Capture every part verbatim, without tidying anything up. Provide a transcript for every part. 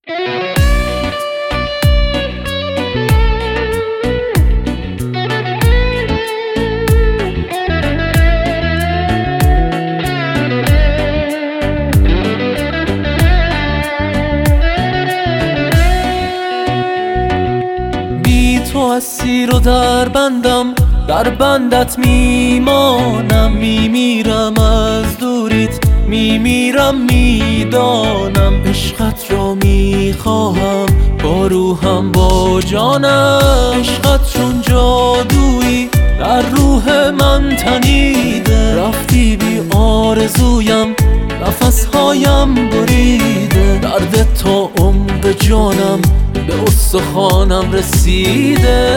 تو اسیر و در بندم، در بندت میمانم، میمیرم از دوریت، میمیرم میدانم عشقت را میخواهم با روحم با جانم. عشقت چون جادویی در روح من تنیده، رفتی بی آرزویم نفسهایم بریده، درد تا عمق جانم به استخوانم رسیده.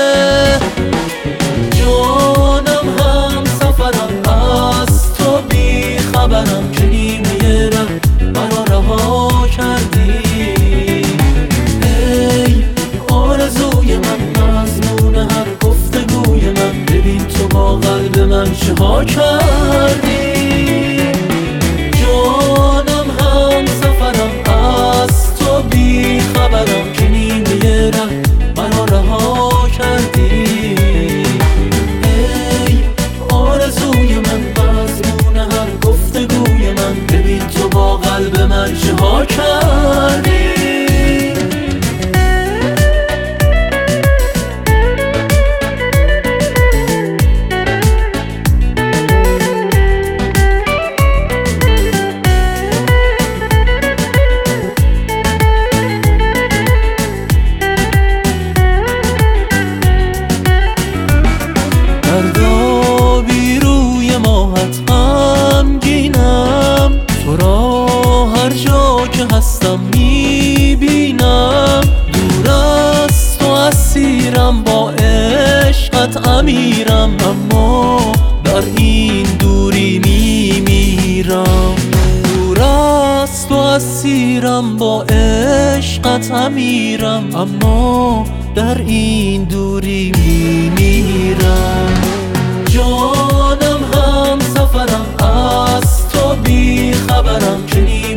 جانم هم سفرم از تو بی خبرم، که نیمه ره مرا رها کردی. ای آرزوی من، مضمون هر گفتگوی من، ببین تو با قلب من چه ها کردی. جانم هم سفرم از تو بی خبرم، که نیمه ره مرا رها کردی. ای آرزوی من، مضمون هر گفتگوی من، ببین تو با قلب من چه ها کردی. فردا بی روی ماهت غمگینم، تو را هر جا که هستم میبینم. دور از تو اسیرم، با عشقت امیرم، اما در این دوری میمیرم. دور از تو اسیرم، با عشقت امیرم، اما در این دوری میمیرم. جانم هم سفرم از تو بی خبرم، که